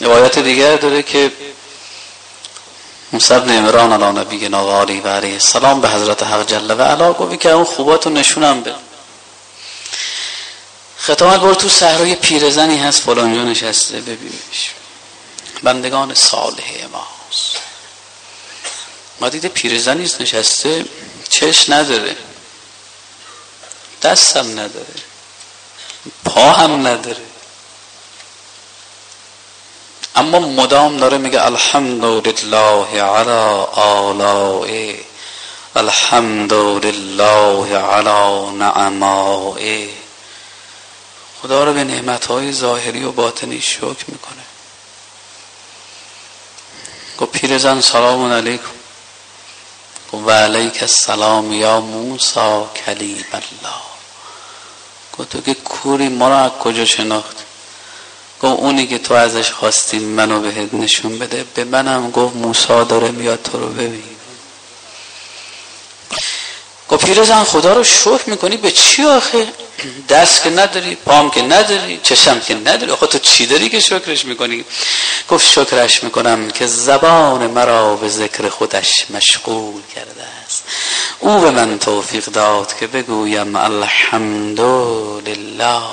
روایت دیگر داره که موسی بن عمران علی نبینا و آله و علیه السلام به حضرت حق جل و علا گفت که اون خوباتو نشونم بده. خطاب برو تو صحرای پیرزنی هست فلانجا نشسته ببینش، بندگان صالح ماست. ما دیده پیرزنی نشسته، چش نداره، دستم نداره، پا هم نداره، اما مدام داره میگه الحمدلله علی آلائه الحمدلله علی نعمائه. خدا رو به نعمتهای ظاهری و باطنی شکر میکنه. گفت پیرزن سلام علیکم. گفت و علیک السلام یا موسی کلیم الله. گفت تو که کوری ما رو از کجا شناخت؟ گفت اونی که تو ازش خواستی منو بهت نشون بده به منم گفت موسی داره میاد تو رو ببین. گفت پیرزن خدا رو شکر میکنی به چی آخه؟ دست که نداری، پام که نداری، چشم که نداری، آخه تو چی داری که شکرش میکنی؟ گفت شکرش میکنم که زبان مرا به ذکر خودش مشغول کرده است، او به من توفیق داد که بگویم الحمدلله.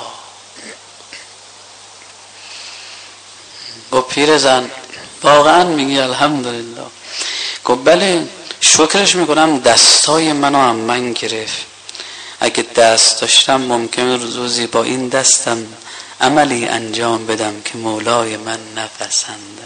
گفت پیرزن واقعا میگی الحمدلله؟ گفت بله شکرش میکنم دستای منو هم من گرفت. اگه دست داشتم ممکنه روزی با این دستم عملی انجام بدم که مولای من نپسنده،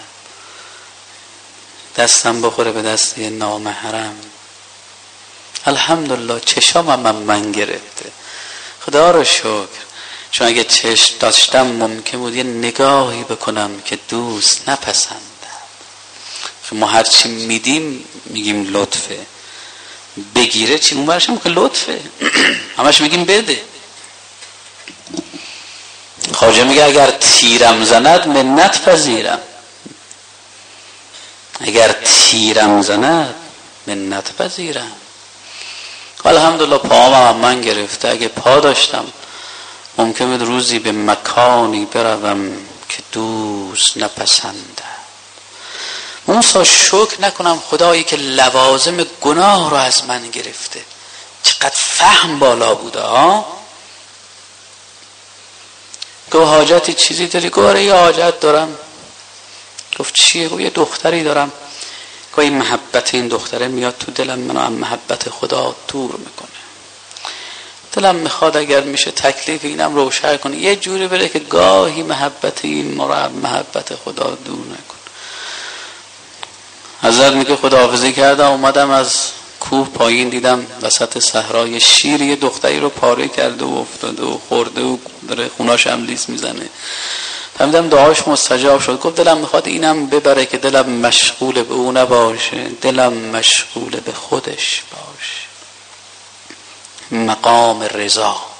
دستم بخوره به دست یه نامحرم. الحمدلله چشام هم من گرفته، خدا رو شکر. چون اگه چشم داشتم ممکن بود یه نگاهی بکنم که دوست نپسندم. ما هرچی میدیم میگیم لطفه، بگیره چی اون برشم که لطفه همش میگیم بده. خواجه میگه اگر تیرم زند منت پذیرم، اگر تیرم زند منت پذیرم. الحمدلله پاهم من گرفته، اگه پا داشتم ممکن بود روزی به مکانی بروم که دوست نپسندم. موسی شکر نکنم خدایی که لوازم گناه رو از من گرفته؟ چقدر فهم بالا بوده ها. گفت حاجتی چیزی داری؟ گفت یه حاجت دارم. گفت چیه؟ گفت یه دختری دارم. گفت این محبت این دختره میاد تو دلم، منو از محبت خدا دور میکنه. دلم میخواد اگر میشه تکلیف اینم روشن کنه، یه جوری بره که گاهی محبت این ما رو از محبت خدا دور نکنه. حضرت میگه خداحافظی کردم، اومدم از کوه پایین دیدم وسط صحرا شیر یه دختری رو پاره کرده و افتاده و خورده و داره خوناش هم لیس میزنه. فهمیدم دعاش مستجاب شد. گفت دلم میخواد اینم ببره که دلم مشغول به او نباشه، دلم مشغول به خودش باشه. مقام رضا.